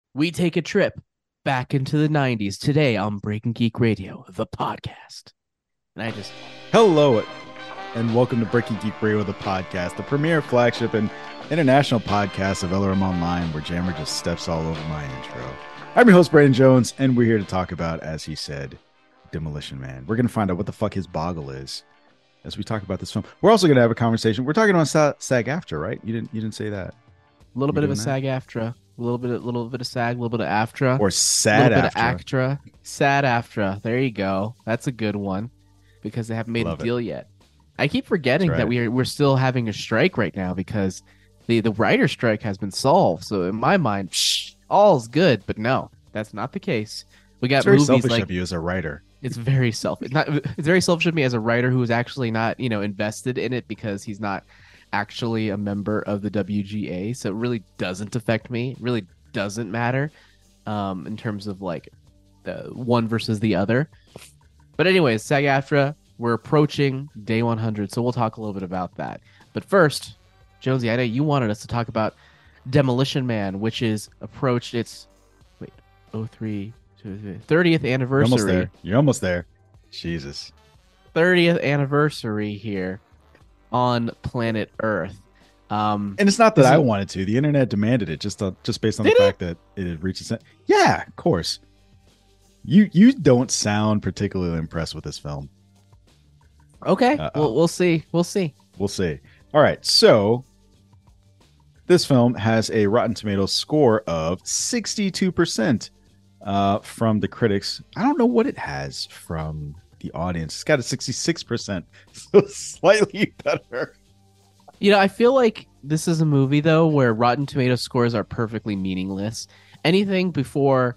We take a trip back into the 90s today on Breaking Geek Radio, the podcast. And I just, Hello, and welcome to Breaking Geek Radio, the podcast, the premier flagship and international podcast of LRM Online, where Jammer just steps all over my intro. I'm your host, Brandon Jones, and we're here to talk about, as he said, Demolition Man. We're going to find out what the fuck his boggle is as we talk about this film. We're also going to have a conversation. We're talking on SAG-AFTRA, right? You didn't say that. a little You bit of a doing that? SAG-AFTRA, a little bit of SAG, a little bit of AFTRA, Or a little bit of SAD-AFTRA. ACTRA, SAD-AFTRA. There you go. That's a good one because they haven't made a Love it. deal yet. I keep forgetting That's that right. we're still having a strike right now because the writer strike has been solved. So in my mind, all's good. But no, that's not the case. We It's got very movies selfish like of you as a writer. it's very selfish. It's very selfish of me as a writer who is actually not, invested in it because he's not actually a member of the WGA. So it really doesn't affect me. It really doesn't matter in terms of like the one versus the other. But anyways, SAG-AFTRA, we're approaching day 100, so we'll talk a little bit about that. But first, Jonesy, I know you wanted us to talk about Demolition Man, which is approached its wait, 03 30th You're almost anniversary. there. You're almost there. Jesus. 30th anniversary here on planet Earth. And it's not that This I is- wanted to. The internet demanded it just based on the Did it? fact that it had reached its end. Yeah, of course. You don't sound particularly impressed with this film. Okay, Uh-oh. we'll see. We'll see. We'll see. All right, so this film has a Rotten Tomatoes score of 62% from the critics. I don't know what it has from the audience. It's got a 66%, so slightly better. I feel like this is a movie though where Rotten Tomato scores are perfectly meaningless. Anything before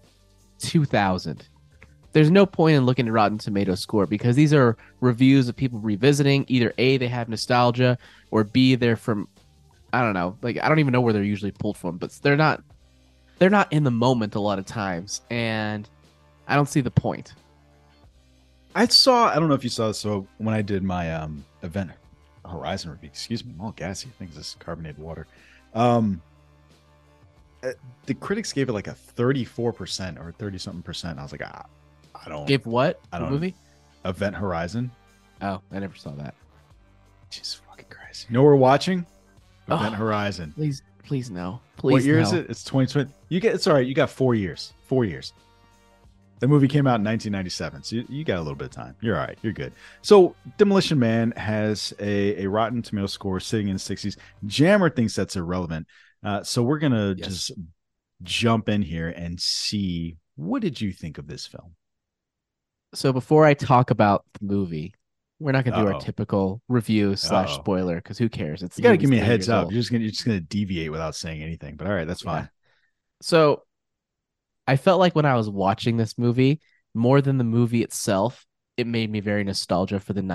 2000, there's no point in looking at Rotten Tomato score because these are reviews of people revisiting. Either A, they have nostalgia, or B, they're from I don't know. Like I don't even know where they're usually pulled from, but they're not in the moment a lot of times, and I don't see the point. I don't know if you saw this. So when I did my Event Horizon review, excuse me, I'm all gassy. I think this is carbonated water. Um, the critics gave it like a 34% or 30 something percent. I was like, I don't. Give what? I The don't- movie? Event Horizon. Oh, I never saw that. Jesus fucking Christ. You know what we're watching? Oh. Event Horizon. Please no. Please What year no. is it? It's 2020. It's all right. You got 4 years. 4 years. The movie came out in 1997, so you got a little bit of time. You're all right. You're good. So Demolition Man has a Rotten Tomato score sitting in the 60s. Jammer thinks that's irrelevant. So we're going to Yes. just jump in here and see, what did you think of this film? So before I talk about the movie, we're not gonna do our Uh-oh. typical review / Uh-oh. spoiler because who cares? It's You got to movie's give me a 30 heads years up. old. You're just gonna deviate without saying anything. But all right, that's fine. Yeah. So I felt like when I was watching this movie, more than the movie itself, it made me very nostalgic for the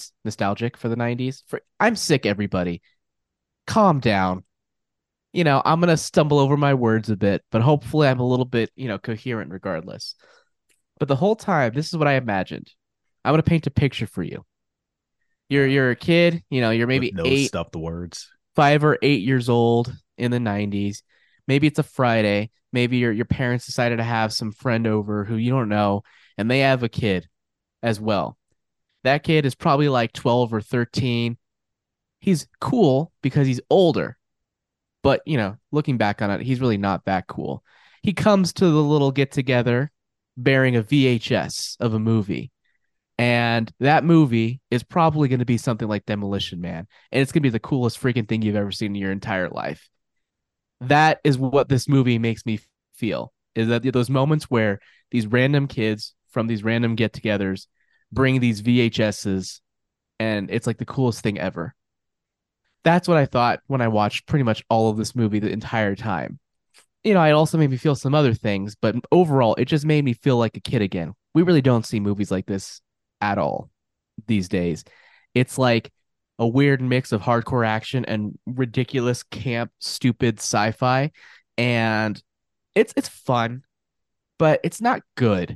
90s. I'm sick, everybody. Calm down. I'm gonna stumble over my words a bit, but hopefully I'm a little bit, coherent regardless. But the whole time, this is what I imagined. I'm gonna paint a picture for you. You're a kid, you're maybe With no eight, stuff the words. 5 or 8 years old in the 90s. Maybe it's a Friday. Maybe your parents decided to have some friend over who you don't know, and they have a kid as well. That kid is probably like 12 or 13. He's cool because he's older, but looking back on it, he's really not that cool. He comes to the little get together bearing a VHS of a movie. And that movie is probably going to be something like Demolition Man. And it's going to be the coolest freaking thing you've ever seen in your entire life. That is what this movie makes me feel. Is that those moments where these random kids from these random get togethers bring these VHSs and it's like the coolest thing ever. That's what I thought when I watched pretty much all of this movie the entire time. It also made me feel some other things, but overall, it just made me feel like a kid again. We really don't see movies like this at all these days. It's like a weird mix of hardcore action and ridiculous camp stupid sci-fi, and it's fun, but it's not good.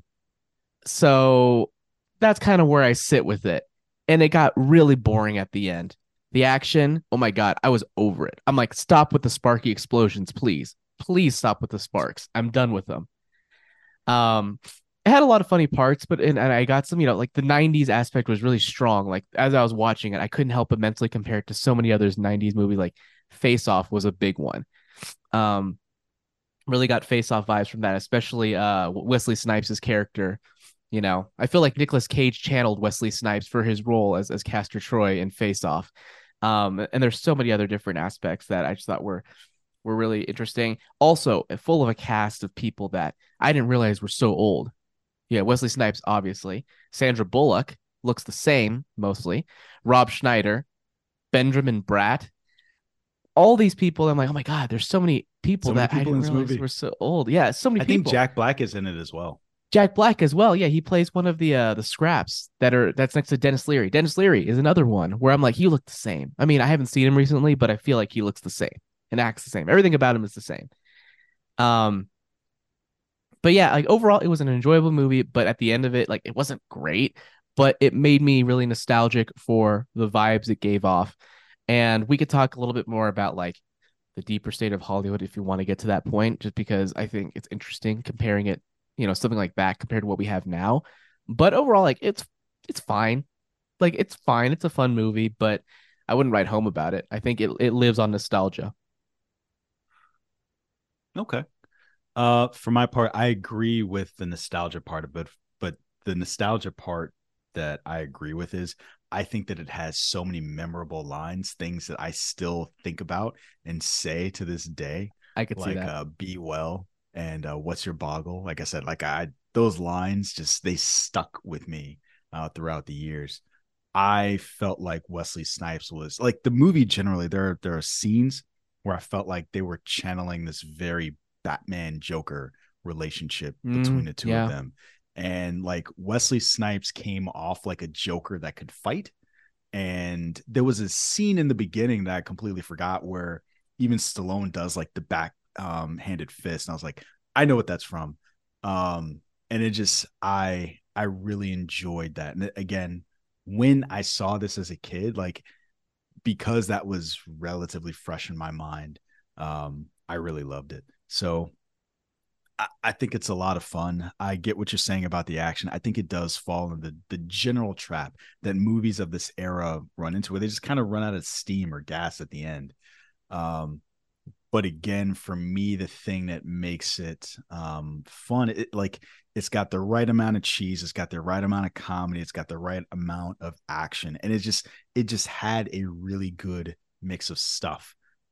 So that's kind of where I sit with it. And it got really boring at the end. The action, oh my god, I was over it. I'm like, stop with the sparky explosions, please. please stop with the sparks. I'm done with them. Um, it had a lot of funny parts, but and I got some, like the '90s aspect was really strong. Like as I was watching it, I couldn't help but mentally compare it to so many others '90s movies. Like Face Off was a big one. Um, really got Face Off vibes from that, especially Wesley Snipes' character. I feel like Nicolas Cage channeled Wesley Snipes for his role as Castor Troy in Face Off. And there's so many other different aspects that I just thought were really interesting. Also, full of a cast of people that I didn't realize were so old. Yeah, Wesley Snipes, obviously. Sandra Bullock looks the same mostly. Rob Schneider, Benjamin Bratt, all these people. I'm like, oh my God, there's so many people So many that I people didn't in this realize movie. were so old. Yeah, so many I think people. Jack Black is in it as well. Jack Black as well. Yeah, he plays one of the scraps that's next to Dennis Leary. Dennis Leary is another one where I'm like, he looked the same. I mean, I haven't seen him recently, but I feel like he looks the same and acts the same. Everything about him is the same. Um, but yeah, like overall, it was an enjoyable movie. But at the end of it, like it wasn't great, but it made me really nostalgic for the vibes it gave off. And we could talk a little bit more about like the deeper state of Hollywood if you want to get to that point, just because I think it's interesting comparing it, something like that compared to what we have now. But overall, like it's fine. Like it's fine. It's a fun movie, but I wouldn't write home about it. I think it lives on nostalgia. Okay. For my part, I agree with the nostalgia part of it, but the nostalgia part that I agree with is I think that it has so many memorable lines, things that I still think about and say to this day, I could see like that. be well and what's your boggle? Like I said, like I those lines just they stuck with me throughout the years. I felt like Wesley Snipes was like the movie generally. There are scenes where I felt like they were channeling this very Batman Joker relationship between the two of Yeah. them. And like Wesley Snipes came off like a Joker that could fight. And there was a scene in the beginning that I completely forgot where even Stallone does like the back handed fist. And I was like, I know what that's from. And it just I really enjoyed that. And again, when I saw this as a kid, like because that was relatively fresh in my mind, I really loved it. So I think it's a lot of fun. I get what you're saying about the action. I think it does fall in the general trap that movies of this era run into, where they just kind of run out of steam or gas at the end. Um, but again, for me, the thing that makes it fun, like it's got the right amount of cheese, it's got the right amount of comedy, it's got the right amount of action, and it just had a really good mix of stuff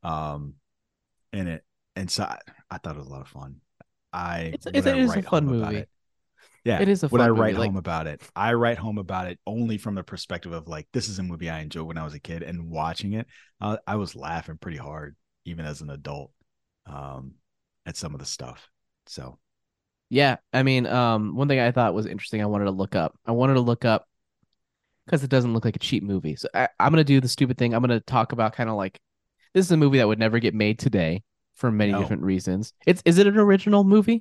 in it. And so I thought it was a lot of fun. I It's would it I is a write fun home about movie. it? Yeah. It is a Would I fun movie. write Like home about it? I write home about it only from the perspective of like, this is a movie I enjoyed when I was a kid, and watching it, I was laughing pretty hard, even as an adult, um, at some of the stuff. So, yeah, I mean, one thing I thought was interesting, I wanted to look up. I wanted to look up because it doesn't look like a cheap movie. So I'm gonna do the stupid thing. I'm gonna talk about kind of like this is a movie that would never get made today for many no. different reasons. Is it an original movie?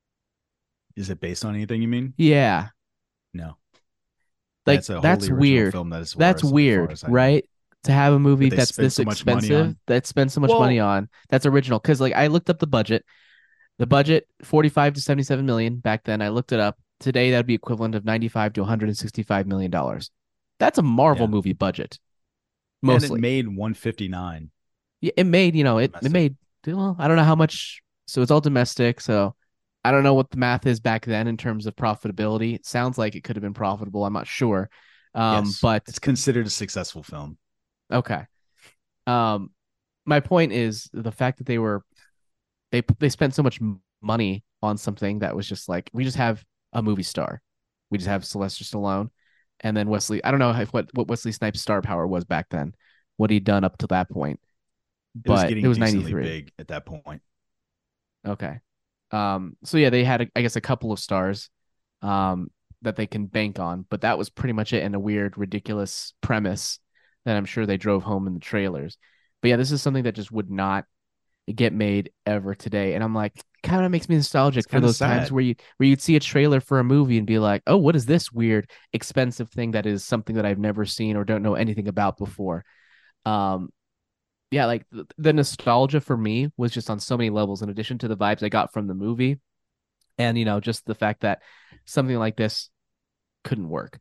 Is it based on anything you mean? Yeah. No. Like That's a that's wholly original weird. film that is That's as far weird, as I know. right? To have a movie That they that's spent this so much money expensive, on. that spends so much money Well, on, that's original. Because like I looked up the budget. The budget 45 to 77 million back then. I looked it up. Today that'd be equivalent of 95 to 165 million dollars. That's a Marvel yeah. movie budget, Yeah, and it mostly. made 159 Yeah, it made, it domestic. made, well, I don't know how much. So it's all domestic. So I don't know what the math is back then in terms of profitability. It sounds like it could have been profitable. I'm not sure. Yes. But It's considered a successful film. okay. Um, my point is the fact that they spent so much money on something that was just like we just have a movie star, we just have Sylvester Stallone, and then Wesley. I don't know what Wesley Snipes' star power was back then, what he'd done up to that point, It was but it getting was decently 93. big at that point. Okay. So yeah, they had I guess a couple of stars, um, that they can bank on, but that was pretty much it, and a weird, ridiculous premise that I'm sure they drove home in the trailers. But yeah, this is something that just would not get made ever today. And I'm like, kind of makes me It's nostalgic for kind of those times sad. where you'd see a trailer for a movie and be like, oh, what is this weird, expensive thing that is something that I've never seen or don't know anything about before? Um, yeah, like the nostalgia for me was just on so many levels, in addition to the vibes I got from the movie, and just the fact that something like this couldn't work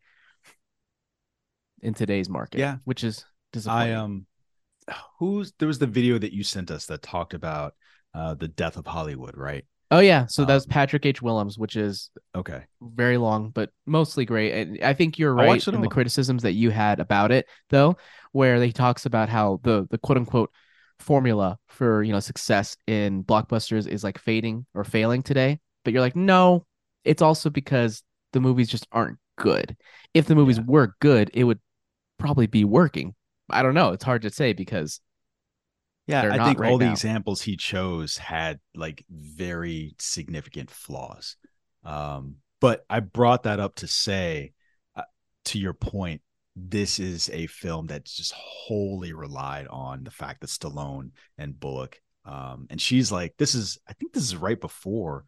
in today's market, Yeah, which is I disappointing. who's there was the video that you sent us that talked about the death of Hollywood, right? Oh yeah, so that was Um, Patrick H. Willems, which is okay, very long, but mostly great. And I think you're I right watched it in the all. criticisms that you had about it, though, where he talks about how the quote unquote formula for success in blockbusters is like fading or failing today. But you're like, no, it's also because the movies just aren't good. If the movies Yeah, were good, it would probably be working. I don't know. It's hard to say because yeah. they're I not think right all the now. examples he chose had like very significant flaws. But I brought that up to say, uh, to your point, this is a film that's just wholly relied on the fact that Stallone and Bullock, and she's like, I think this is right before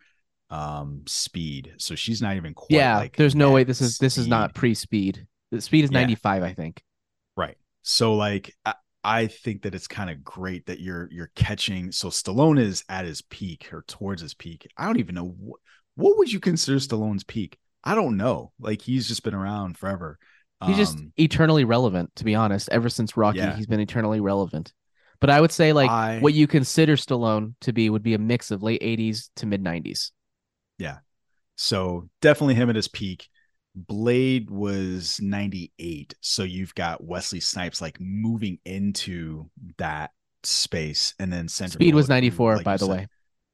Speed, so she's not even quite Yeah, like there's no way met this is not Speed. pre-speed. The speed is Yeah, 95, I think. right. So like I think that it's kind of great that you're catching. So Stallone is at his peak or towards his peak. I don't even know what would you consider Stallone's peak. I don't know. Like he's just been around forever. He's just Um, eternally relevant, to be honest. Ever since Rocky, yeah, he's been eternally relevant. But I would say like what I you consider Stallone to be would be a mix of late 80s to mid 90s. yeah. So definitely him at his peak. Blade was 98. So you've got Wesley Snipes like moving into that space, and then Sandra Speed was Bullock, who, 94, like by you the said, way.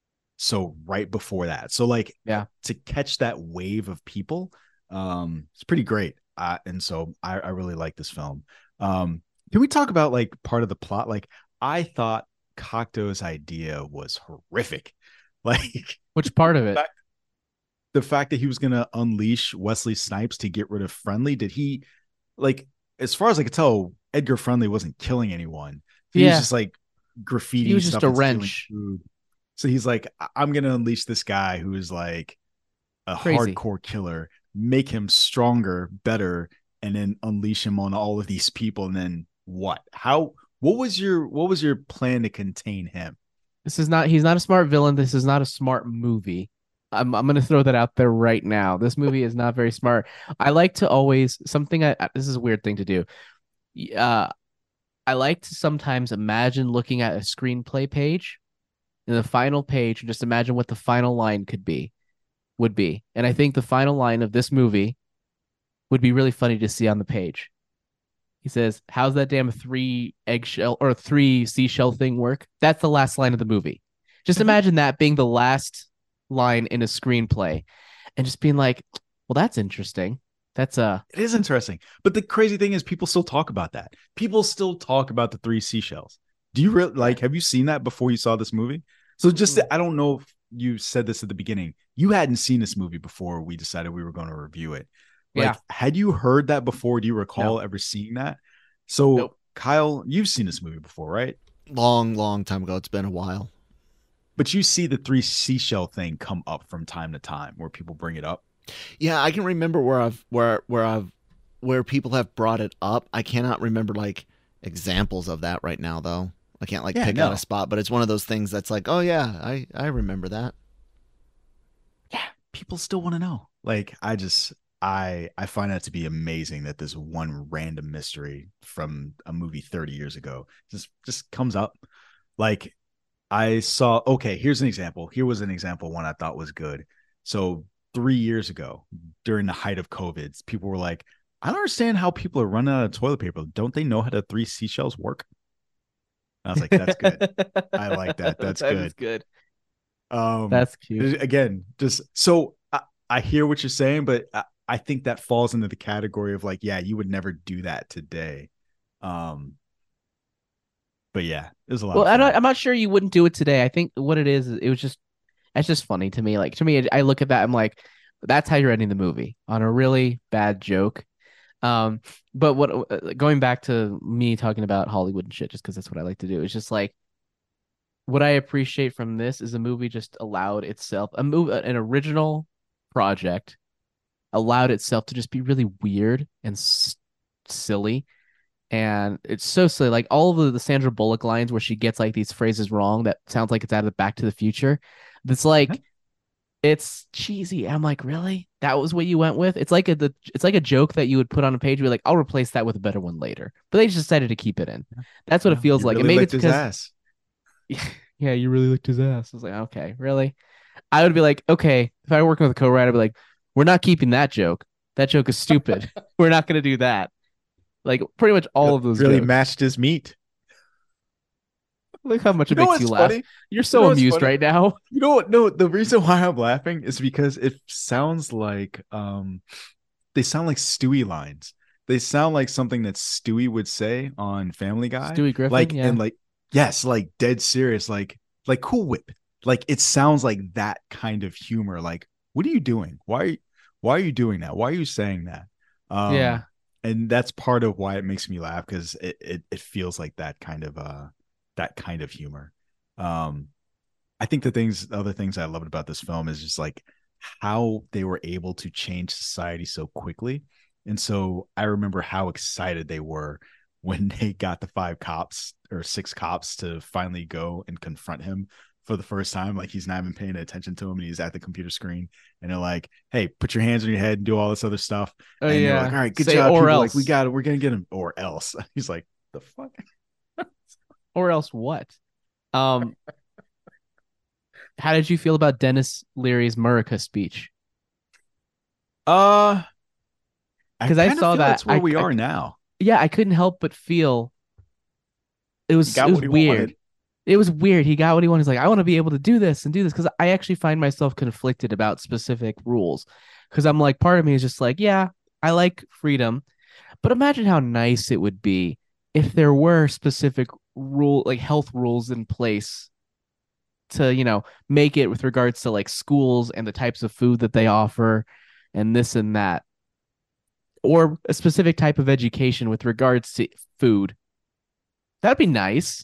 so right before that. So like Yeah. to catch that wave of people, it's pretty great. And so I really like this film. Um, can we talk about like part of the plot? Like I thought Cocteau's idea was horrific. Like Which part of it? the fact that he was going to unleash Wesley Snipes to get rid of Friendly, did he like, as far as I could tell, Edgar Friendly wasn't killing anyone. He was Yeah. just like He graffitiing was just stuff a and stealing wrench. food. So he's like, I'm going to unleash this guy who is like a Crazy. hardcore killer, make him stronger, better, and then unleash him on all of these people. And then what? What was your plan to contain him? He's not a smart villain. This is not a smart movie. I'm going to throw that out there right now. This movie is not very smart. I like to always, this is a weird thing to do. Uh, I like to sometimes imagine looking at a screenplay page and the final page and just imagine what the final line would be. And I think the final line of this movie would be really funny to see on the page. He says, "How's that damn three eggshell or three seashell thing work?" That's the last line of the movie. Just imagine that being the last line in a screenplay and just being like, "Well, that's interesting. That's It is interesting. But the crazy thing is people still talk about that. People still talk about the three seashells. Do you really yeah. like have you seen that before you saw this movie? So just Mm-mm. I don't know if you said this at the beginning. You hadn't seen this movie before we decided we were going to review it. Yeah. Like, had you heard that before? Do you No. recall ever seeing that? So, Nope. Kyle, you've seen this movie before, right? Long, long time ago. It's been a while. But you see the three seashell thing come up from time to time where people bring it up. Yeah, I can remember where people have brought it up. I cannot remember like examples of that right now though. I can't like Yeah, pick out a no. spot, but it's one of those things that's like, oh yeah, I remember that. Yeah, people still want to know. Like I find that to be amazing that this one random mystery from a movie 30 years ago just comes up. Like I saw, okay, here's an example. Here was an example one I thought was good. So 3 years ago, during the height of COVID, people were like, I don't understand how people are running out of toilet paper. Don't they know how the three seashells work? I was like, that's good. I like that. That's That is good. good. Um, That's cute. again, just so I hear what you're saying, but I think that falls into the category of like, yeah, you would never do that today. Um, but yeah, it was a lot Well, of fun. I'm not sure you wouldn't do it today. I think what it is it was just that's just funny to me. Like to me, I look at that, I'm like, that's how you're ending the movie on a really bad joke. Um, but what going back to me talking about Hollywood and shit, just because that's what I like to do. It's just like what I appreciate from this is a movie just allowed itself an original project allowed itself to just be really weird and silly And it's so silly. Like all of the Sandra Bullock lines where she gets like these phrases wrong that sounds like it's out of Back to the Future. That's like it's cheesy. I'm like, really? That was what you went with? It's like a joke that you would put on a page. Be like, I'll replace that with a better one later. But they just decided to keep it in. That's what it Well, feels you like. And really maybe licked it's his because ass. yeah, you really licked his ass. I was like, okay, really? I would be like, okay, if I were working with a co-writer, I'd be like, we're not keeping that joke. That joke is stupid. We're not gonna do that. Like pretty much all of those Really jokes. matched his meat. Look how much You it know makes you what's laugh. funny? You're You so know what's amused funny? right now. You know what? No, the reason why I'm laughing is because it sounds like they sound like Stewie lines. They sound like something that Stewie would say on Family Guy. Stewie Griffin, Like yeah. and like yes, like dead serious, like Cool Whip. Like it sounds like that kind of humor. Like, what are you doing? Why are you doing that? Why are you saying that? Yeah. And that's part of why it makes me laugh because it feels like that kind of humor. Um I think the other things I loved about this film is just like how they were able to change society so quickly. And so I remember how excited they were when they got the five cops or six cops to finally go and confront him for the first time. Like he's not even paying attention to him and he's at the computer screen and they're like, hey, put your hands on your head and do all this other stuff. Oh And they're like, yeah. all right, good Say job, or people. Like, we else. got it. We're going to get him or else. He's like, the fuck? Or else what? Um, how did you feel about Dennis Leary's Murica speech? Uh, I Because I kind of saw feel that. that's where we are now. Yeah, I couldn't help but feel He it got was what he wanted. weird. It was weird. He got what he wanted. He's like, I want to be able to do this and do this because I actually find myself conflicted about specific rules. Because I'm like, part of me is just like, yeah, I like freedom, but imagine how nice it would be if there were specific like health rules in place to, make it with regards to like schools and the types of food that they offer and this and that, or a specific type of education with regards to food. That'd be nice.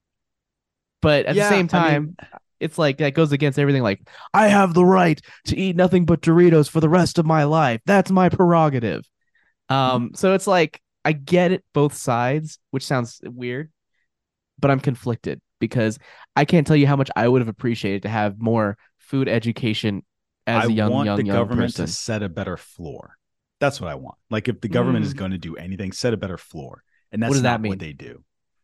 But at the Yeah, same I mean, time, it's like that goes against everything. Like, I have the right to eat nothing but Doritos for the rest of my life. That's my prerogative. So it's like I get it both sides, which sounds weird, but I'm conflicted because I can't tell you how much I would have appreciated to have more food education as I a young, want the young, young government to person. set a better floor. That's what I want. Like if the government is Mm, going to do anything, set a better floor. And what that's does that not what mean? they do.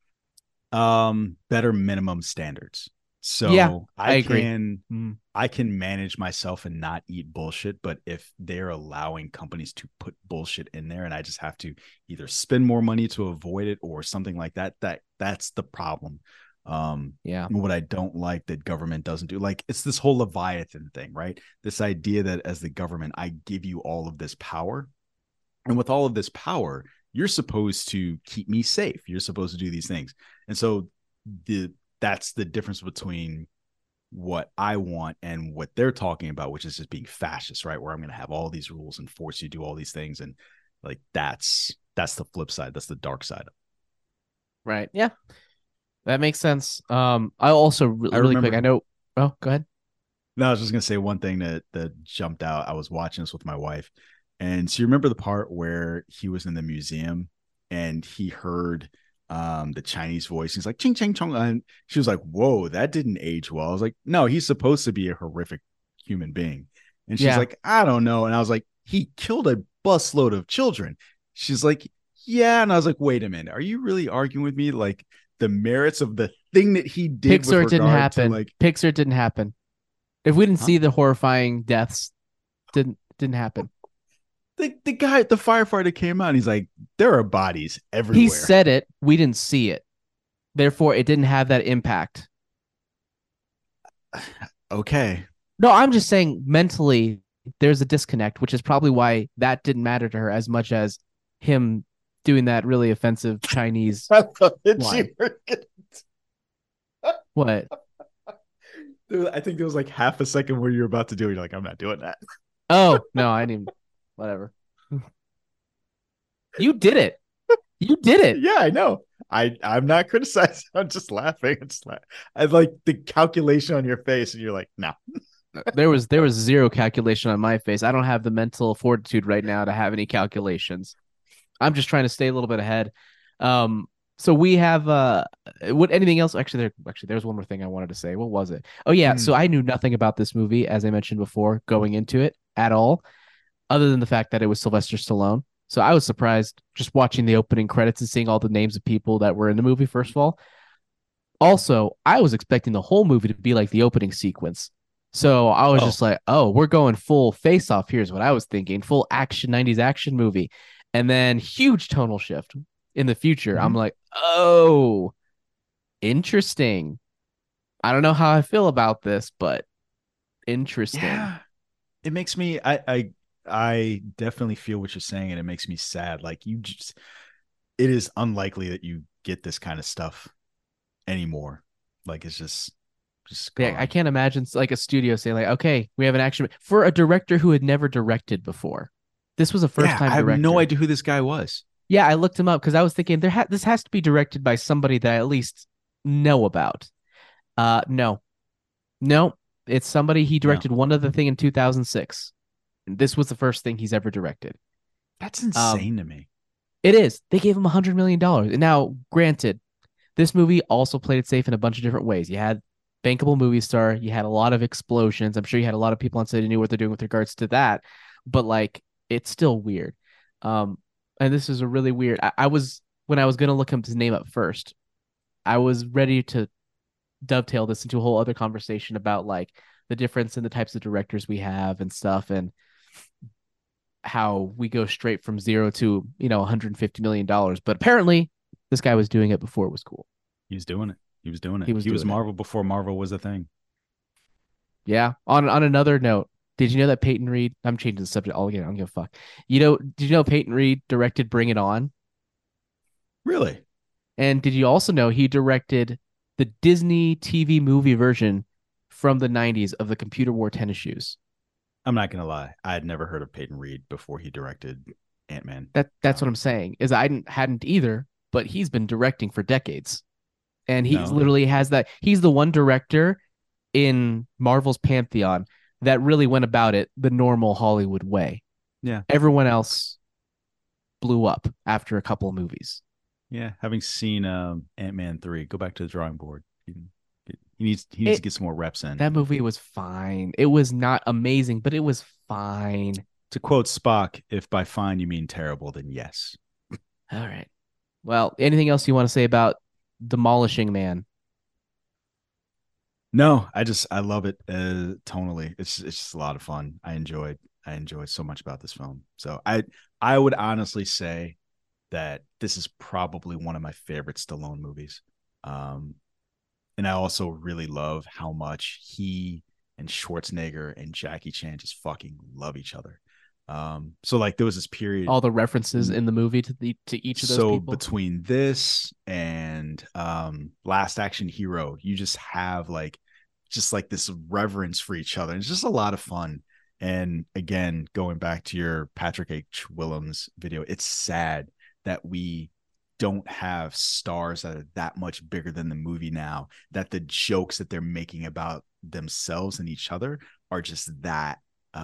Better minimum standards. Yeah, So I agree. Mm, I can manage myself and not eat bullshit, but if they're allowing companies to put bullshit in there and I just have to either spend more money to avoid it or something like that, that's the problem. yeah, What I don't like that government doesn't do, like it's this whole Leviathan thing, right? This idea that as the government, I give you all of this power, and with all of this power, you're supposed to keep me safe. You're supposed to do these things, and so the that's the difference between what I want and what they're talking about, which is just being fascist, right? Where I'm going to have all these rules and force you to do all these things, and like that's the flip side. That's the dark side. right. Yeah, that makes sense. I also I really quick. I remember. know. Oh, go ahead. No, I was just gonna say one thing that jumped out. I was watching this with my wife, and so you remember the part where he was in the museum and he heard the Chinese voice. He's like ching ching chong, and she was like, "Whoa, that didn't age well." I was like, "No, he's supposed to be a horrific human being," and she's Yeah, like, "I don't know," and I was like, "He killed a busload of children." She's like, "Yeah," and I was like, "Wait a minute, are you really arguing with me? Like the merits of the thing that he did with Pixar didn't regard to happen. like." Pixar didn't happen. If we didn't Huh? see the horrifying deaths, didn't happen. The guy, the firefighter came out and he's like, there are bodies He everywhere. said it. We didn't see it. Therefore, it didn't have that impact. Okay. No, I'm just saying mentally there's a disconnect, which is probably why that didn't matter to her as much as him doing that really offensive Chinese I thought that line. you were gonna- What? I think there was like half a second where you're about to do it. You're like, I'm not doing that. Oh, no, I didn't. Whatever. You did it. You did it. Yeah, I know. I'm not criticizing. I'm just laughing. I like the calculation on your face, and you're like, no. There was zero calculation on my face. I don't have the mental fortitude right now to have any calculations. I'm just trying to stay a little bit ahead. Um, so we have what anything else? There's one more thing I wanted to say. What was it? Oh yeah, Hmm. so I knew nothing about this movie, as I mentioned before, going into it at all, other than the fact that it was Sylvester Stallone. So I was surprised just watching the opening credits and seeing all the names of people that were in the movie, first of all. Also, I was expecting the whole movie to be like the opening sequence. So I was Oh, just like, oh, we're going full face off. Here's what I was thinking, full action 90s action movie. And then huge tonal shift in the future. mhm. I'm like, oh, interesting. I don't know how I feel about this, but interesting. Yeah. It makes me. I definitely feel what you're saying, and it makes me sad. Like you just, it is unlikely that you get this kind of stuff anymore. Like it's just Yeah, I gone. can't imagine like a studio saying like, okay, we have an action for a director who had never directed before. This was a first Yeah, I time have no director. idea who this guy was. Yeah, I looked him up because I was thinking this has to be directed by somebody that I at least know about. No, no, it's somebody he No, directed one other thing in 2006. And this was the first thing he's ever directed. that's Um, insane to me. it is. They gave him $100 million. And now, granted, this movie also played it safe in a bunch of different ways. You had bankable movie star. You had a lot of explosions. I'm sure you had a lot of people on set who knew what they're doing with regards to that. But like, it's still weird. Um, and this is a really weird. I was when I was gonna look his name up first. I was ready to dovetail this into a whole other conversation about like the difference in the types of directors we have and stuff, and how we go straight from zero to $150 million. But apparently, this guy was doing it before it was cool. He was doing it. He was doing it. He was He was doing it. Marvel before Marvel was a thing. Yeah. On another note, did you know that Peyton Reed? I'm changing the subject all again. I don't give a fuck. Did you know Peyton Reed directed Bring It On? Really? And did you also know he directed the Disney TV movie version from the 90s of the Computer Wore Tennis Shoes? I'm not gonna lie. I had never heard of Peyton Reed before he directed Ant-Man. That's what So I'm saying. Is I hadn't either, but he's been directing for decades. And he's no, literally has that. He's the one director in Marvel's pantheon that really went about it the normal Hollywood way. yeah, Everyone else blew up after a couple of movies. yeah. Having seen Ant-Man 3, go back to the drawing board. He needs to It get some more reps in. That movie was fine. It was not amazing, but it was fine. To quote Spock, if by fine you mean terrible, then yes. All right. Well, anything else you want to say about Demolishing Man? No, I love it tonally. It's just a lot of fun. I enjoyed so much about this film. So I would honestly say that this is probably one of my favorite Stallone movies. Um, and I also really love how much he and Schwarzenegger and Jackie Chan just fucking love each other. So like there was this period. All the references in the movie to each of those So people. between this and Last Action Hero, you just have like this reverence for each other. It's just a lot of fun. And again, going back to your Patrick H. Willems video, it's sad that we don't have stars that are that much bigger than the movie now, that the jokes that they're making about themselves and each other are just that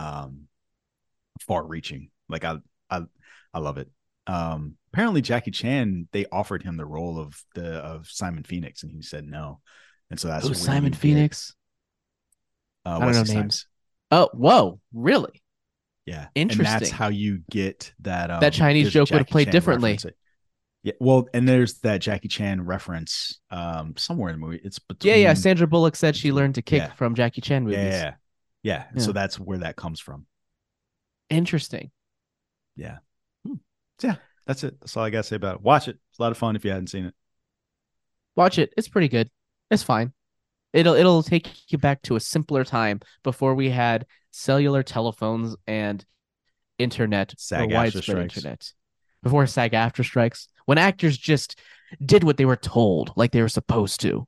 far reaching. Like I love it. Apparently Jackie Chan, they offered him the role of Simon Phoenix and he said no. And so that's Oh, where you Simon get Phoenix. I don't know Wesley names. Snipes. Oh, whoa, really? Yeah. And that's Interesting. how you get that That Chinese there's a joke would have Jackie played Chan differently. reference. Yeah, well, and there's that Jackie Chan reference somewhere in the movie. It's Yeah, yeah. between Sandra Bullock said she between learned to kick yeah. from Jackie Chan Yeah, yeah, movies. yeah. Yeah. And Yeah, so that's where that comes from. interesting. Yeah. Hmm. So yeah, that's it. That's all I gotta say about it. Watch it. It's a lot of fun if you hadn't seen it. Watch it. It's pretty good. It's fine. It'll take you back to a simpler time before we had cellular telephones and internet or SAG after widespread strikes. internet. Before SAG after strikes, when actors just did what they were told, like they were supposed to.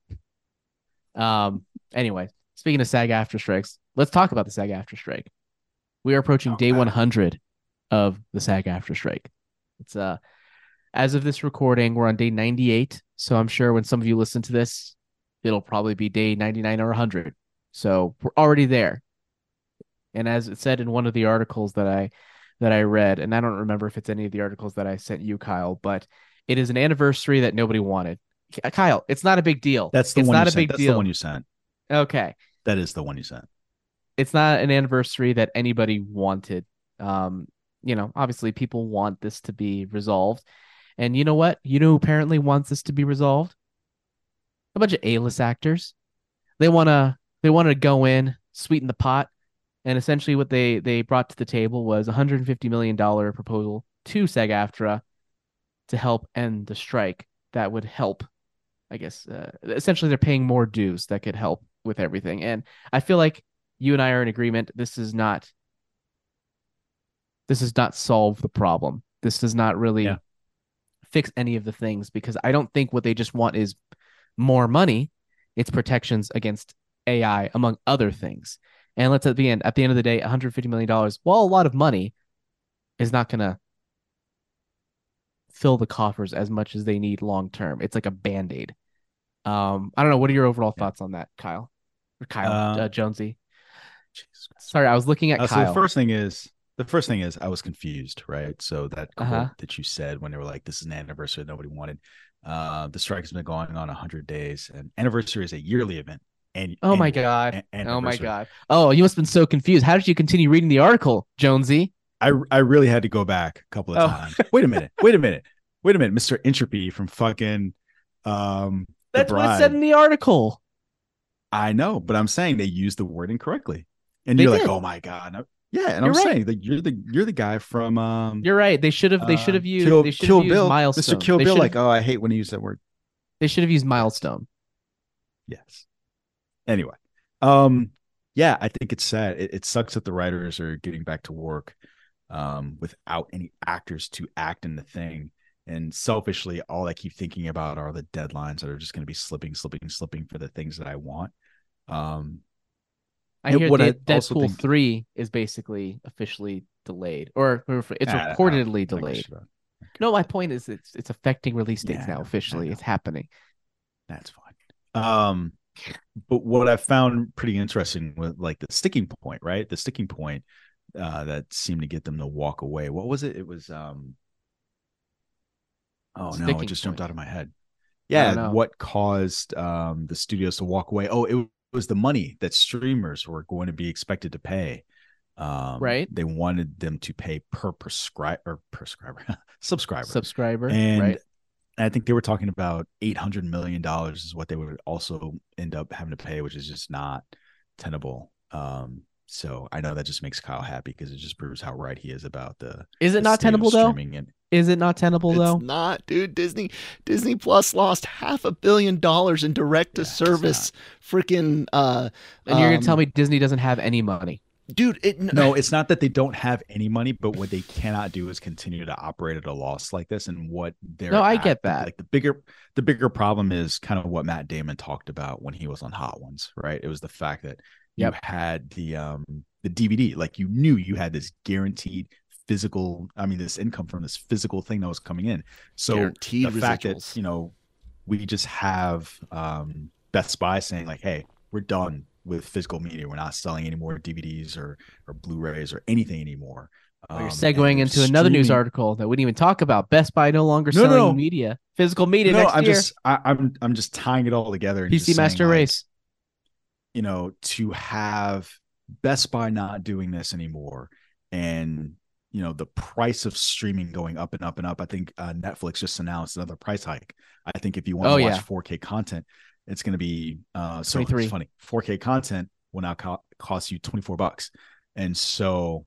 Anyway, speaking of SAG after strikes, let's talk about the SAG after strike. We are approaching day Okay. 100 of the SAG after strike. It's as of this recording, we're on day 98. So I'm sure when some of you listen to this, it'll probably be day 99 or 100. So we're already there. And as it said in one of the articles that I read, and I don't remember if it's any of the articles that I sent you, Kyle, but It is an anniversary that nobody wanted. Kyle, it's not a big deal. That's the It's one you not a sent. big That's the one deal. you sent. Okay. That is the one you sent. It's not an anniversary that anybody wanted. Um, obviously people want this to be resolved. And you know what? You know who apparently wants this to be resolved? A bunch of A-list actors. They wanna go in, sweeten the pot, and essentially what they brought to the table was a $150 million proposal to SAG-AFTRA to help end the strike. That would help, I guess. Essentially, they're paying more dues that could help with everything. And I feel like you and I are in agreement. This does not solve the problem. This does not Yeah. really fix any of the things because I don't think what they just want is more money. It's protections against AI, among other things. And let's at the end of the day, $150 million, while a lot of money, is not gonna fill the coffers as much as they need long term. It's like a band-aid. I don't know. What are your overall Yeah. thoughts on that, Kyle? Or Um, Jonesy. Jesus Christ. Sorry, I was looking at So Kyle. the first thing is I was confused, right? So that Uh-huh. quote that you said when they were like, "This is an anniversary that nobody wanted." The strike has been going on 100 days, and anniversary is a yearly event, and Oh my annual God. Oh my anniversary. God. Oh, you must have been so confused. How did you continue reading the article, Jonesy? I really had to go back a couple of Oh, times. Wait a minute. Wait a minute. Wait a minute, Mr. Entropy from fucking The that's what it said Bride. in the article. I know, but I'm saying they used the word incorrectly. And They you're like, did. "Oh my God." Yeah, and You're I'm right. saying that you're the guy from You're right. They should have used they Kill should have Kill used Bill, Mr. milestone. Kill They Bill. should Like, have oh, I hate when he used that word. they should have used Yes, milestone. yes. Anyway, um, yeah, I think it's sad. It sucks that the writers are getting back to work, without any actors to act in the thing. And selfishly, all I keep thinking about are the deadlines that are just going to be slipping for the things that I want. Um, I hear what I also Deadpool think, 3 is basically officially delayed, or it's I reportedly don't give a delayed. shit about. I don't care No, my about that. point is it's affecting release dates Yeah, now I officially. know. It's happening. That's fine. But what I found pretty interesting was like the sticking point, right? The sticking point that seemed to get them to walk away. What was it? It was oh no, it Sticking just jumped point. out of my head. I don't Yeah, know. what caused the studios to walk away? Oh, it was the money that streamers were going to be expected to pay. Right? They wanted them to pay per prescriber subscriber. Subscriber, And right? I think they were talking about $800 million is what they would also end up having to pay, which is just not tenable. So I know that just makes Kyle happy because it just proves how right he is about Is it the not state of tenable though? streaming. And Is it not tenable It's though? not, dude. Disney Plus lost $500 million in direct to yeah, it's not. service freaking And you're gonna tell um me Disney doesn't have any money? dude, No, it's not that they don't have any money, but what they cannot do is continue to operate at a loss like this. And what No, they're I at, get that. like the bigger problem is kind of what Matt Damon talked about when he was on Hot Ones, right? It was the fact that you Yep. had the DVD, like you knew you had this guaranteed physical, I mean, this income from this physical thing that was coming in. So guaranteed the fact that, residuals. we just have Best Buy saying like, "Hey, we're done with physical media. We're not selling any more DVDs or Blu-rays or anything anymore." Oh, you're And segueing they're into another news streaming. article that we didn't even talk about. Best Buy no longer No, no, selling no, physical media no. next year. I'm just tying it all together and PC just saying Master like, Race. to have Best Buy not doing this anymore, and the price of streaming going up and up and up. I think Netflix just announced another price hike. I think if you want Oh to watch yeah, 4K content, it's going to be so it's 23. funny. 4K content will now cost you $24, and so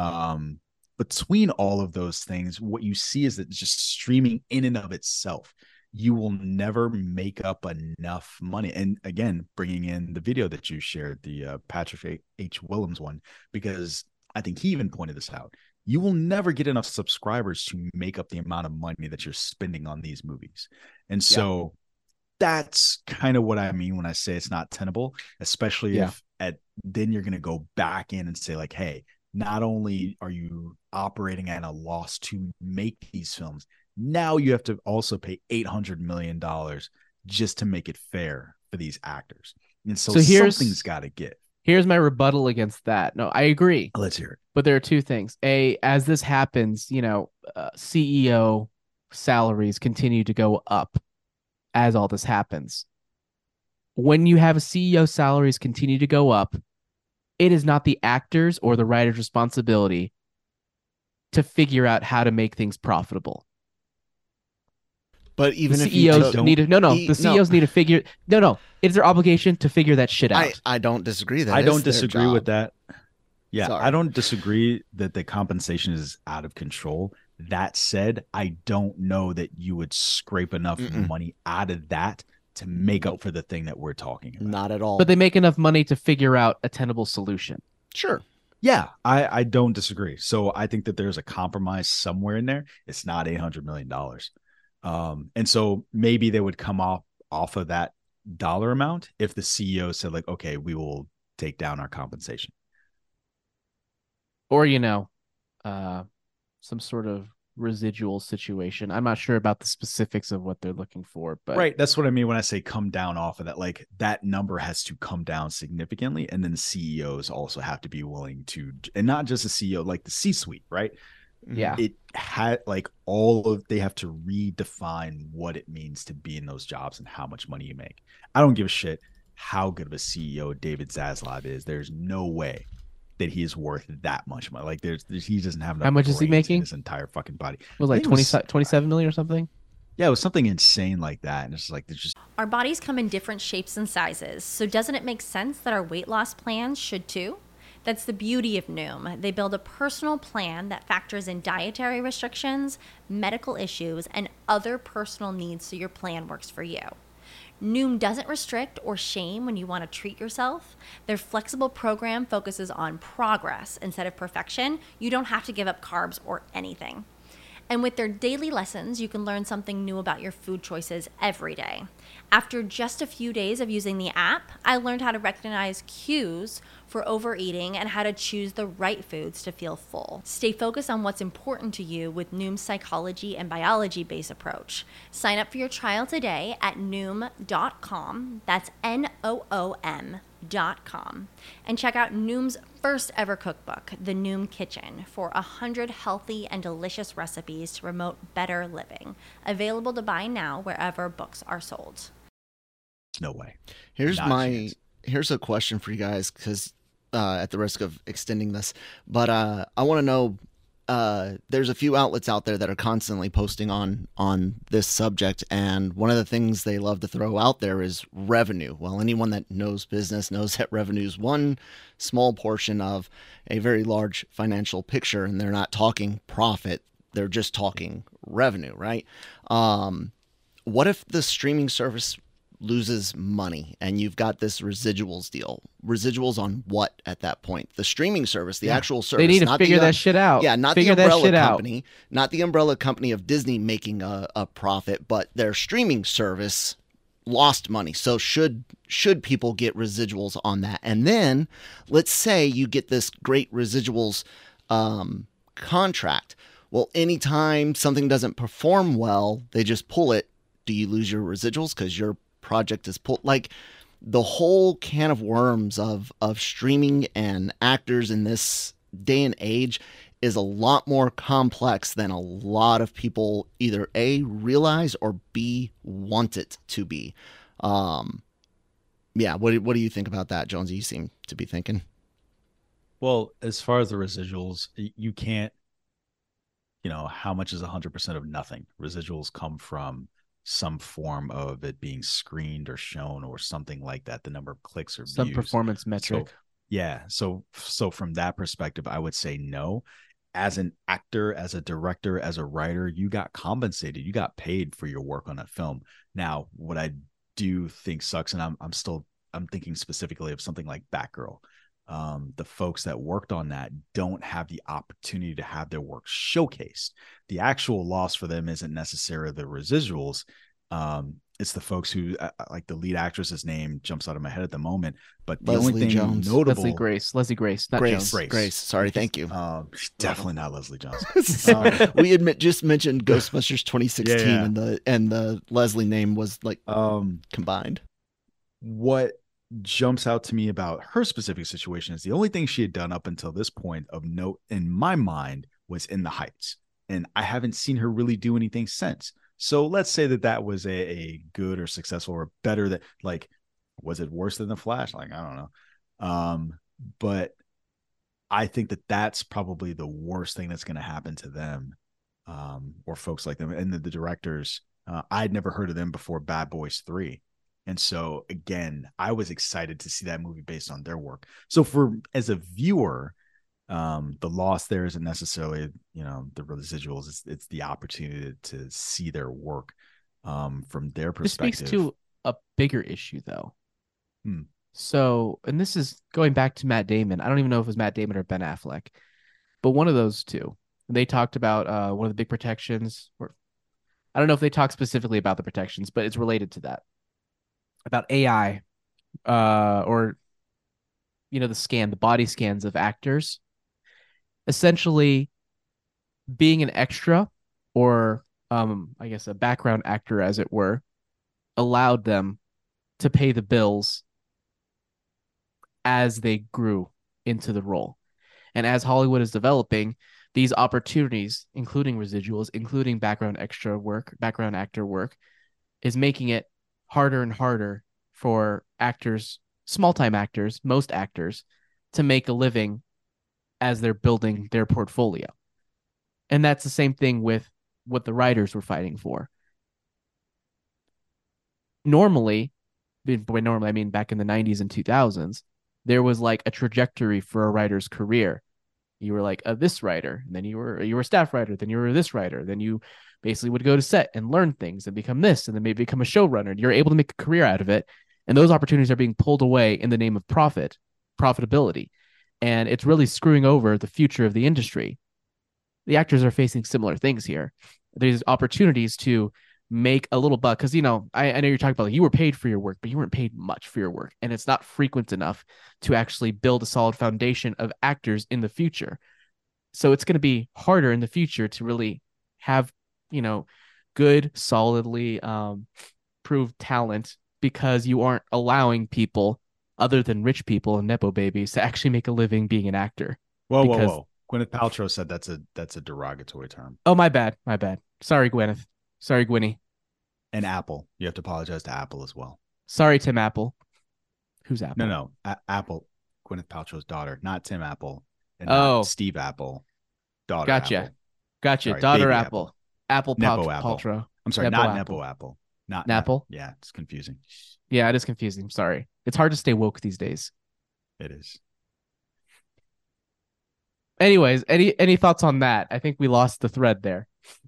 between all of those things, what you see is that just streaming in and of itself, you will never make up enough money. And again, bringing in the video that you shared, the Patrick H. Willems one, because I think he even pointed this out. You will never get enough subscribers to make up the amount of money that you're spending on these movies. And Yeah, so that's kind of what I mean when I say it's not tenable, especially yeah. if then you're going to go back in and say like, "Hey, not only are you operating at a loss to make these films, now you have to also pay $800 million just to make it fair for these actors." And so So something's got to get. here's my rebuttal against that. No, I agree, Let's hear it. but there are two things. As this happens, CEO salaries continue to go up as all this happens. When you have a CEO salaries continue to go up, it is not the actors or the writer's responsibility to figure out how to make things profitable. But even the if you CEOs took, need to the CEOs need to figure it's their obligation to figure that shit out. I don't disagree. I don't disagree with that. Yeah, Sorry. I don't disagree that the compensation is out of control. That said, I don't know that you would scrape enough money out of that to make up for the thing that we're talking about. Not at all. But they make enough money to figure out a tenable solution. Sure. Yeah, I don't disagree. So I think that there's a compromise somewhere in there. It's not $800 million. And so maybe they would come off of that dollar amount if the CEO said like, okay, we will take down our compensation. Or, some sort of residual situation. I'm not sure about the specifics of what they're looking for, but right. That's what I mean when I say come down off of that. Like that number has to come down significantly. And then the CEOs also have to be willing to, and not just the CEO, like the C-suite, right? Yeah. It had like they have to redefine what it means to be in those jobs and how much money you make. I don't give a shit how good of a CEO David Zaslav is. There's no way that he is worth that much money. Like he doesn't have enough. How much is he making? In his entire fucking body. It was like 27 million or something. Yeah, it was something insane like that. And it's like, there's just. Our bodies come in different shapes and sizes. So doesn't it make sense that our weight loss plans should too? That's the beauty of Noom. They build a personal plan that factors in dietary restrictions, medical issues, and other personal needs so your plan works for you. Noom doesn't restrict or shame when you want to treat yourself. Their flexible program focuses on progress instead of perfection. You don't have to give up carbs or anything. And with their daily lessons, you can learn something new about your food choices every day. After just a few days of using the app, I learned how to recognize cues for overeating and how to choose the right foods to feel full. Stay focused on what's important to you with Noom's psychology and biology-based approach. Sign up for your trial today at Noom.com. That's Noom.com. And check out Noom's first ever cookbook, The Noom Kitchen, for 100 healthy and delicious recipes to promote better living. Available to buy now wherever books are sold. No way. Here's a question for you guys, because at the risk of extending this, but I want to know, there's a few outlets out there that are constantly posting on this subject, and one of the things they love to throw out there is revenue. Well, anyone that knows business knows that revenue is one small portion of a very large financial picture, and they're not talking profit, they're just talking revenue, right? What if the streaming service loses money and you've got this residuals deal? Residuals on what at that point? The streaming service, the actual service. They need to figure that shit out. Yeah, not the umbrella company, not the umbrella company of Disney making a profit, but their streaming service lost money. So should people get residuals on that? And then let's say you get this great residuals contract. Well, anytime something doesn't perform well, they just pull it. Do you lose your residuals because your project is pulled? Like, the whole can of worms of streaming and actors in this day and age is a lot more complex than a lot of people either A, realize, or B, want it to be. Yeah, what do you think about that, Jonesy? You seem to be thinking. Well, as far as the residuals, you can't, how much is 100% of nothing? Residuals come from some form of it being screened or shown or something like that, the number of clicks or some views. Performance metric. So from that perspective, I would say no. As an actor, as a director, as a writer, you got compensated, you got paid for your work on that film. Now, what I do think sucks, and I'm thinking specifically of something like Batgirl. The folks that worked on that don't have the opportunity to have their work showcased. The actual loss for them isn't necessarily the residuals. It's the folks who, like the lead actress's name jumps out of my head at the moment, but the Leslie only thing Jones. notable, Leslie Grace, not Jones. Grace. Sorry, thank you. She's definitely not Leslie Jones. We just mentioned Ghostbusters 2016, and the Leslie name was like combined. What jumps out to me about her specific situation is the only thing she had done up until this point of note in my mind was In the Heights. and I haven't seen her really do anything since. So let's say that was a good or successful or better that like, was it worse than the Flash? Like, I don't know. But I think that's probably the worst thing that's going to happen to them, or folks like them. And the directors, I'd never heard of them before Bad Boys 3. And so again, I was excited to see that movie based on their work. So as a viewer, the loss there isn't necessarily, the residuals. It's the opportunity to see their work from their perspective. This speaks to a bigger issue, though. So, and this is going back to Matt Damon. I don't even know if it was Matt Damon or Ben Affleck, but one of those two. They talked about one of the big protections, or I don't know if they talked specifically about the protections, but it's related to that, about AI, or the body scans of actors, essentially being an extra, or I guess a background actor, as it were, allowed them to pay the bills as they grew into the role. And as Hollywood is developing, these opportunities, including residuals, including background actor work, is making it harder and harder for actors, small-time actors, most actors, to make a living as they're building their portfolio. And that's the same thing with what the writers were fighting for. Normally, I mean back in the 90s and 2000s, there was like a trajectory for a writer's career. You were like this writer, and then you were a staff writer, then you were this writer, then you basically would go to set and learn things and become this, and then maybe become a showrunner. And you're able to make a career out of it. And those opportunities are being pulled away in the name of profitability. And it's really screwing over the future of the industry. The actors are facing similar things here. There's opportunities to make a little buck, because I know you're talking about, like, you were paid for your work, but you weren't paid much for your work, and it's not frequent enough to actually build a solid foundation of actors in the future. So it's going to be harder in the future to really have good, solidly proved talent, because you aren't allowing people other than rich people and nepo babies to actually make a living being an actor. Whoa. Gwyneth Paltrow said that's a derogatory term. Oh, my bad. Sorry, Gwyneth. Sorry, Gwynny. And Apple. You have to apologize to Apple as well. Sorry, Tim Apple. Who's Apple? No. Apple, Gwyneth Paltrow's daughter, not Tim Apple. And not Steve Apple. Daughter Gotcha. Apple. Sorry, daughter Apple. Apple Nepo Paltrow. I'm sorry, not Nepo Apple. Not Napple? Yeah, it's confusing. Yeah, it is confusing. Sorry. It's hard to stay woke these days. It is. Anyways, any thoughts on that? I think we lost the thread there.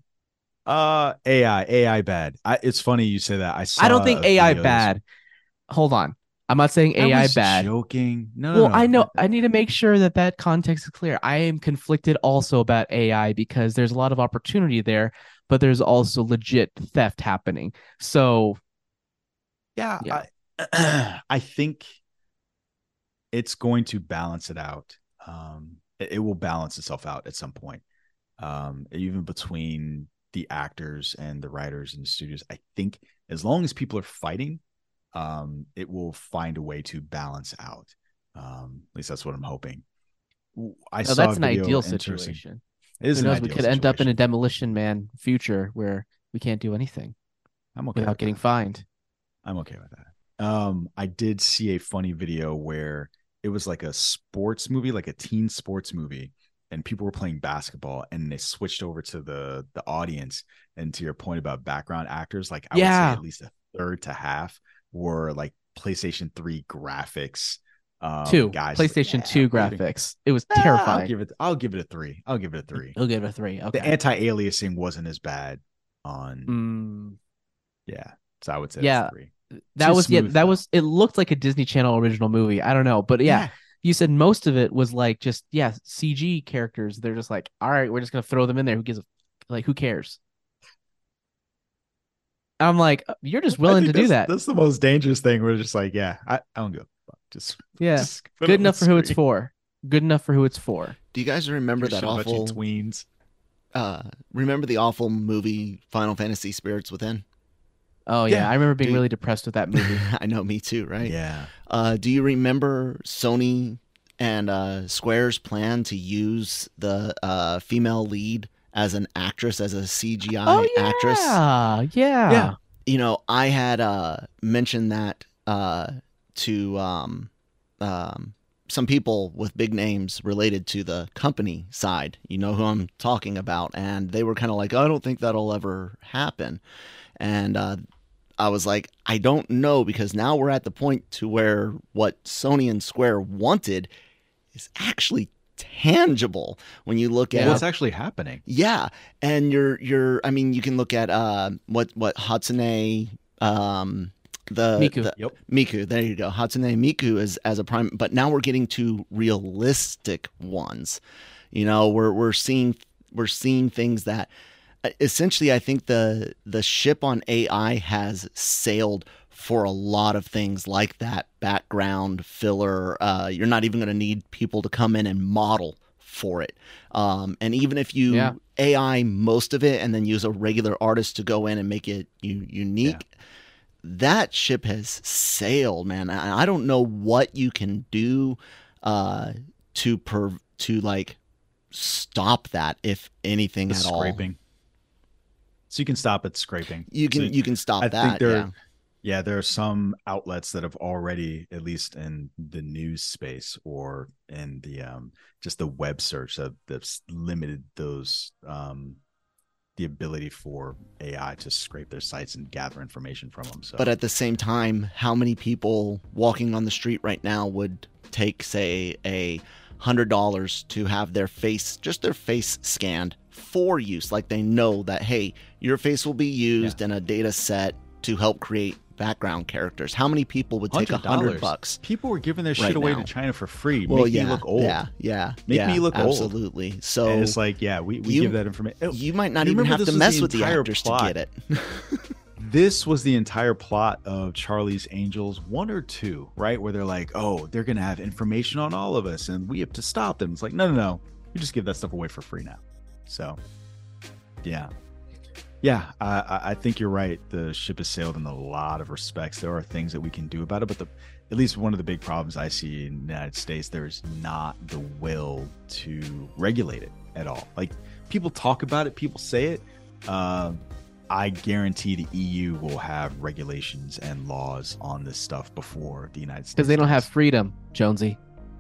AI bad. It's funny you say that. I don't think AI bad. Hold on. I'm not saying AI bad. Joking. No. I know. I need to make sure that context is clear. I am conflicted also about AI, because there's a lot of opportunity there, but there's also legit theft happening. So, yeah. I think it's going to balance it out. It will balance itself out at some point. Even between the actors and the writers and the studios, I think as long as people are fighting, it will find a way to balance out. At least that's what I'm hoping. That's an ideal situation. Who knows? We could end up in a Demolition Man future where we can't do anything. I'm okay without getting fined. I'm okay with that. I did see a funny video where it was like a sports movie, like a teen sports movie, and people were playing basketball, and they switched over to the audience. And to your point about background actors, like I would say at least a third to half were like PlayStation 3 graphics. Guys, PlayStation 2 graphics. It was terrifying. I'll give it a 3. I'll give it a 3. You'll give it a 3. Okay. The anti-aliasing wasn't as bad on. Yeah, so I would say yeah. 3. That was it looked like a Disney Channel original movie. I don't know, but yeah. You said most of it was like just CG characters. They're just like, all right, we're just gonna throw them in there. Who cares? I'm like, you're just willing to do that. That's the most dangerous thing. We're just like, I don't go. Just good enough for who it's for. Good enough for who it's for. Do you guys remember that awful tweens? Remember the awful movie Final Fantasy Spirits Within? Oh yeah, I remember being really depressed with that movie. I know, me too, right? Yeah. Do you remember Sony and Square's plan to use the female lead as an actress, as a CGI Oh yeah, actress. yeah. You know, I had mentioned that to some people with big names related to the company side. You know who I'm talking about, and they were kind of like, "I don't think that'll ever happen," and I was like, I don't know, because now we're at the point to where what Sony and Square wanted is actually tangible when you look at What's actually happening. Yeah, and I mean, you can look at what Hatsune Miku. Yep. Miku, there you go. Hatsune Miku is as a prime, but now we're getting to realistic ones. You know, we're seeing things that essentially, I think the ship on AI has sailed for a lot of things like that background filler. You're not even going to need people to come in and model for it. And even if you AI most of it and then use a regular artist to go in and make it unique, that ship has sailed, man. I don't know what you can do to like stop that, if anything at all. Scraping. So you can stop at scraping. You can stop that. There are some outlets that have already, at least in the news space or in the just the web search, that's limited those the ability for AI to scrape their sites and gather information from them. So, but at the same time, how many people walking on the street right now would take, say, $100 to have their face scanned for use? Like, they know that, hey, your face will be used in a data set to help create background characters. How many people would take $100? People were giving their shit away to China for free. Well, Make me look old. Make me look old. Absolutely. So and it's like, we give that information. You might not even have to mess with the actors to get it. This was the entire plot of Charlie's Angels 1 or 2, right? Where they're like, oh, they're going to have information on all of us and we have to stop them. It's like, no. You just give that stuff away for free now. So, yeah. Yeah, I think you're right. The ship has sailed in a lot of respects. There are things that we can do about it, but at least one of the big problems I see in the United States, there's not the will to regulate it at all. Like, people talk about it, people say it. I guarantee the EU will have regulations and laws on this stuff before the United States. Because they don't have freedom, Jonesy.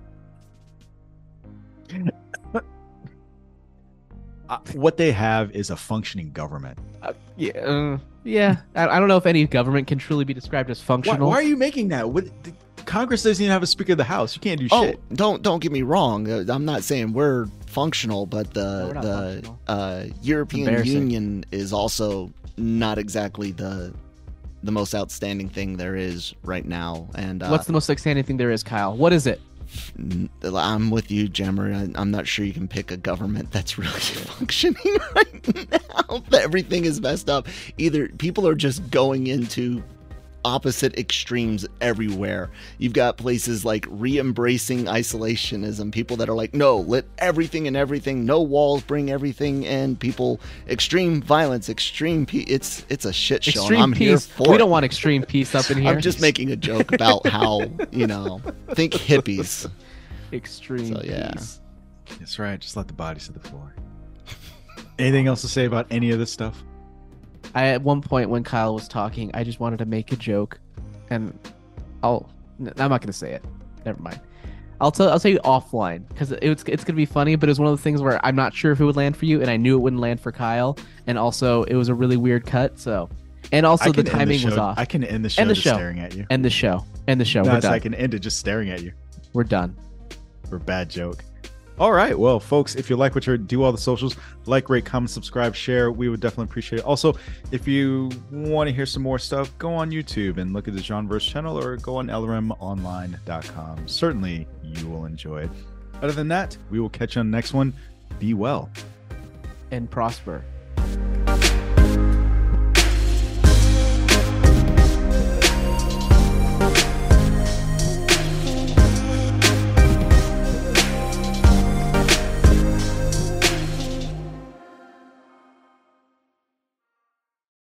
What they have is a functioning government. Yeah. I don't know if any government can truly be described as functional. Why are you making that? Congress doesn't even have a Speaker of the House. You can't do shit. Don't get me wrong. I'm not saying we're functional, but the European Union is also not exactly the most outstanding thing there is right now. And what's the most outstanding thing there is, Kyle? What is it? I'm with you, Jammer. I'm not sure you can pick a government that's really functioning right now. Everything is messed up. Either people are just going into opposite extremes everywhere. You've got places like re-embracing isolationism, people that are like, no, let everything and everything, no walls, bring everything in. People, extreme violence, extreme peace. It's a shit show. Extreme I'm peace. Here for we it. don't want extreme peace up in here. I'm just making a joke about how, think hippies. Extreme peace. That's right. Just let the bodies hit the floor. Anything else to say about any of this stuff? At one point when Kyle was talking, I just wanted to make a joke, and I'm not going to say it. Never mind. I'll tell you offline, because it's going to be funny, but it was one of the things where I'm not sure if it would land for you, and I knew it wouldn't land for Kyle, and also it was a really weird cut, and also the timing was off. I can end the show just staring at you. End the show. No, We're done. I can end it just staring at you. We're done. For a bad joke. All right. Well, folks, if you like what you're do all the socials, like, rate, comment, subscribe, share. We would definitely appreciate it. Also, if you want to hear some more stuff, go on YouTube and look at the Genreverse channel or go on LRMonline.com. Certainly, you will enjoy it. Other than that, we will catch you on the next one. Be well. And prosper.